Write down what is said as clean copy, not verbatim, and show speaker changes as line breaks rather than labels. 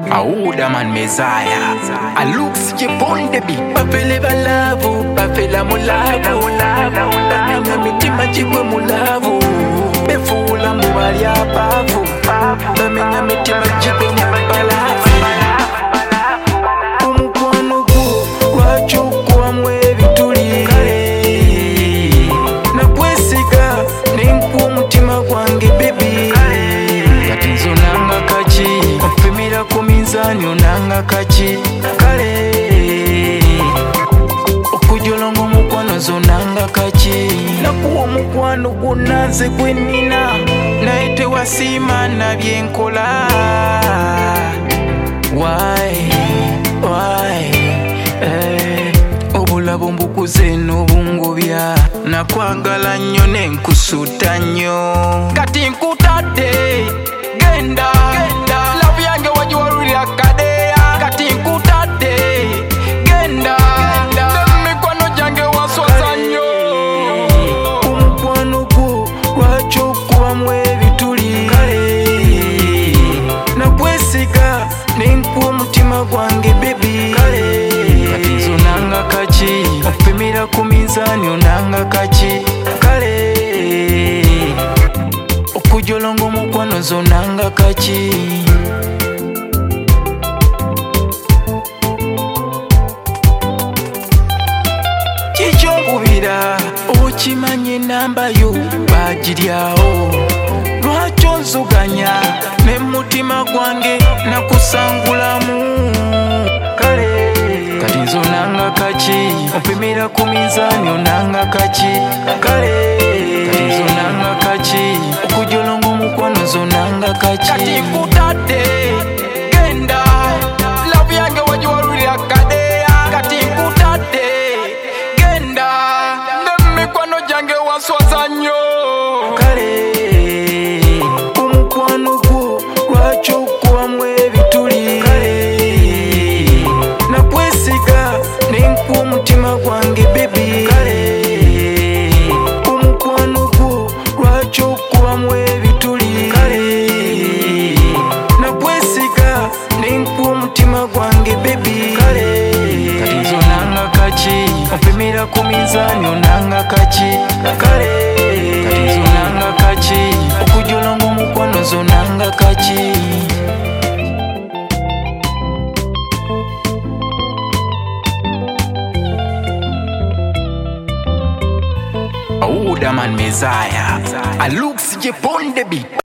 Aouda man Messiah. I look skip on the beat. Pafele balavu, pafela mulavu. Pamenya mitima chikwe mulavu. Befula mubali apavu. Pamenya mitima chikwe mubalavu. Umukwano guo wachukua mwebituli. Nakwesiga nimpu mutima gwange baby. Katinzo nanga kachi mpimira ku minzani onanga kachi kale okujolongo mukwano zonanga kachi nakuwa mukwano gunaze gwenina naye tewasiima na byenkola why obulabo mbukuze n'obungobya nakwagala nnyo nenkusuuta nnyo kati nkutadde genda lavu yange wagiwalulira kadeya kati nkutadde genda n'emikwano gyange waswaza nnyo omukwano gwo lwaki okubamu ebituli nakwesiga nenkuwa omutima gwange bebi kati nzo nanga kaki okupimira ku minzani onanga kaki kale okujolonga omukwano zonanga kaki kikyobubira okimanye enamba yo bagiryawo lwaki onzuganya n'emutima gwange nakusangulamu kale kati nzo nanga kaki opimira ku minzani onanga kaki kale kati nzo nanga kaki okujolonga omukwano zonanga kaki kati nkutadde genda lavu yange wagiwalulira kadeya kati nkutadde genda n'emikwano gyange waswaza nnyo kale omukwano gwo lwaki okubamu ebituli nakwesiga nenkuwa omutima gwange bebi omukwano gwo lwaki okubamu ebituli nakwesiga nenkuwa omutima gwange bebi kati nzo nanga kaki opimira ku minzani onanga kaki kale kati nzo nanga kaki okujolonga omukwano zonanga kaki Aouda man Messiah. I look skip on the beat.